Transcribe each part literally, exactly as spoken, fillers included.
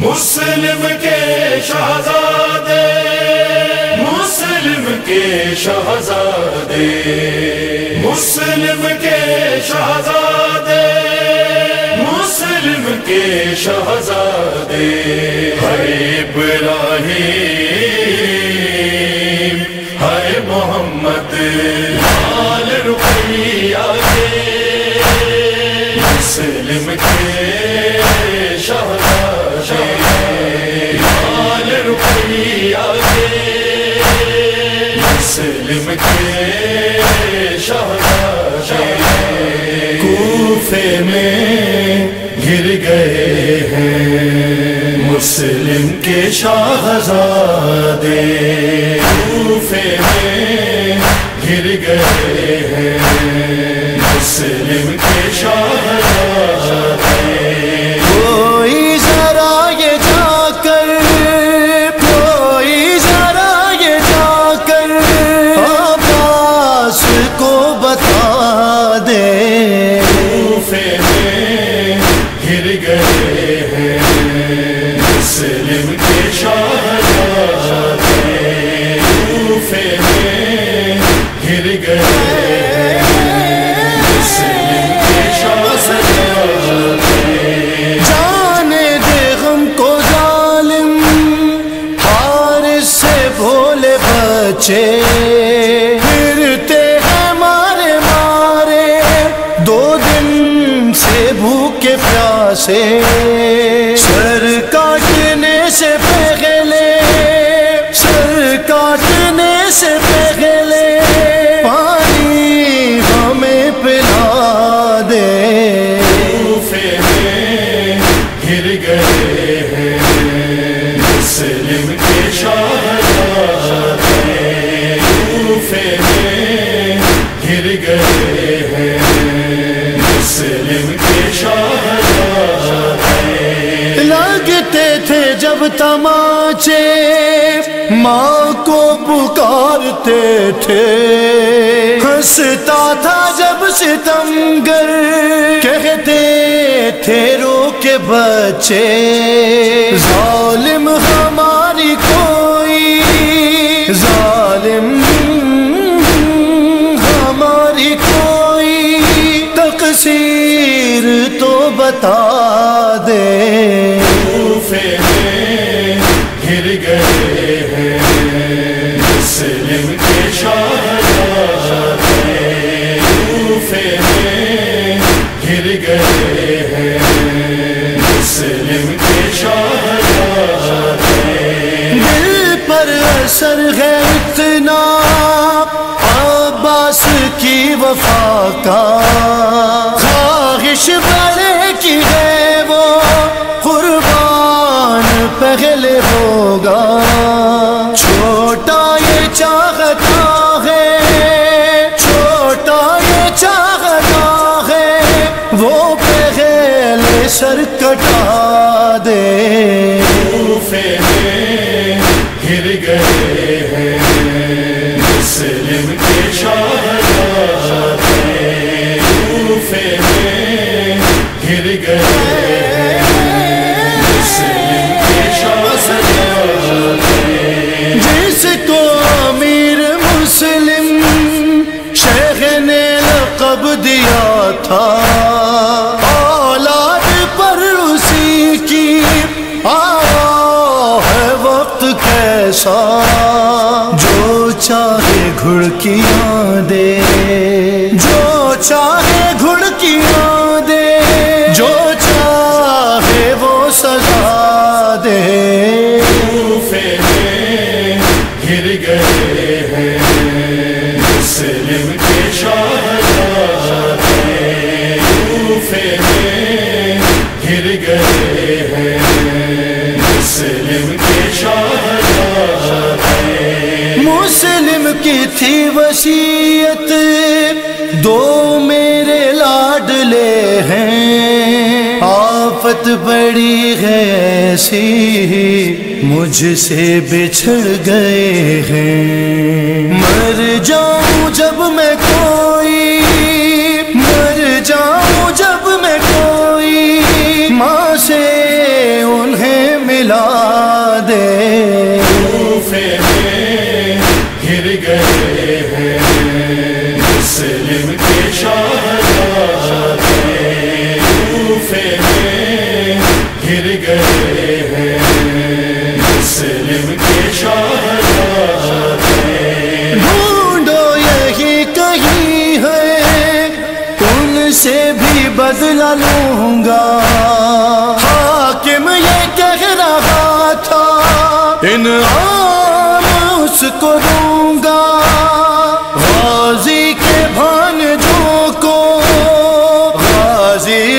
مسلم کے شہزادے، مسلم کے شہزادے، مسلم کے شہزادے، مسلم کے شہزادے، ہے ابراہیم ہے محمد آل رقیہ کے، مسلم کے شہزادے آل رقیہ کے، مسلم کے شہزادے کوفے میں گر گئے ہیں مسلم کے شہزادے، کوفے میں گر گئے ہیں مسلم کے شہزادے، کوئی ذرا یہ جا کر، کوئی ذرا یہ جا کر عباس کو بتا دے، کوفے میں گر گئے ہیں مسلم کے شہزادے، کوفے میں گر گئے ہیں مسلم کے شہزادے، جانے دے غم کو ظالم حارث سے بھولے بچے، پھرتے ہیں مارے مارے دو دن سے بھوکے پیاسے، سر کاٹنے سے پہلے، سر کاٹنے سے پہلے پانی ہمیں پلا دے، کوفے میں گر گئے ہیں مسلم کے شہزادے، کوفے میں گر گئے ہیں مسلم کے شہزادے، لگتے تھے جب تماچے ماں کو پکارتے تھے، ہنستا تھا جب ستمگر کہتے تھے رو کے بچے، ظالم ہماری کوئی، ظالم ہماری کوئی تقصیر تو بتا دے، کوفے میں گر گئے ہیں مسلم کے شہزادے، کوفے میں گر گئے ہیں مسلم کے شہزادے، دل پر اثر ہے اتنا عباس کی وفا کا، خواہش بڑے کی ہے وہ قربان پہلے ہوگا، چھوٹا یہ چاہتا ہے، چھوٹا یہ چاہتا ہے وہ پہلے سر کٹا دے، کوفے میں گر گئے ہیں مسلم کے شہزادے، کوفے میں گر گئے ہیں مسلم کے شہزادے، جس کو امیر مسلم شیخ نے لقب دیا تھا، اولاد پر اسی کی آیا ہے وقت کیسا، جو چاہے گھڑکیاں دے، جو چاہے گھڑکیاں دے، جو چاہے وہ سزا دے، کوفے میں گر گئے ہیں مسلم کے شہزادے، کوفے میں گر گئے ہیں مسلم کے شہزادے، مسلم کی تھی وصیت دو میرے لاڈلے ہیں، آفت بڑی ہے ایسی مجھ سے بچھڑ گئے ہیں، مر جاؤں جب میں کوئی، مر جاؤں جب میں کوئی ماں سے انہیں مل کوفے میں گر گئے ہیں مسلم کے شہزادے کوفے میں گر گئے ہیں مسلم کے شہزادے ڈھونڈو یہی کہیں ہے ان سے بھی بدلہ لوں گا حاکم یہ کہہ رہا تھا انعام اس کو دوں گا غازی کے بھانجوں کو غازی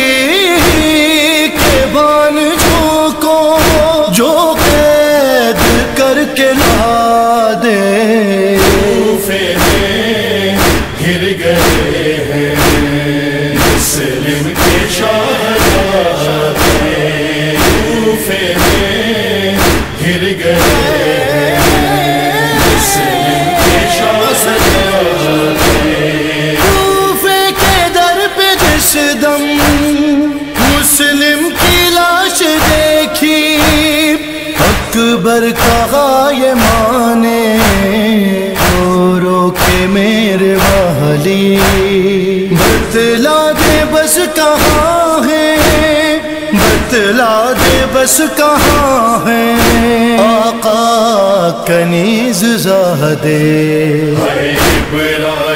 کے بھانجوں کو جو قید کر کے لا دے کوفے میں گر گئے ہیں مسلم کے شہزادے کوفے میں گر گئے ہیں مسلم کے شہزادے کوفے کے در پہ جس دم مسلم کی لاش دیکھی اکبر کہا یہ مانے رو رو کے میرے والی بتلا دے بس کہاں ہے بتلا دے بس کہاں ہے آقا کنیز زادے اے ابراہیم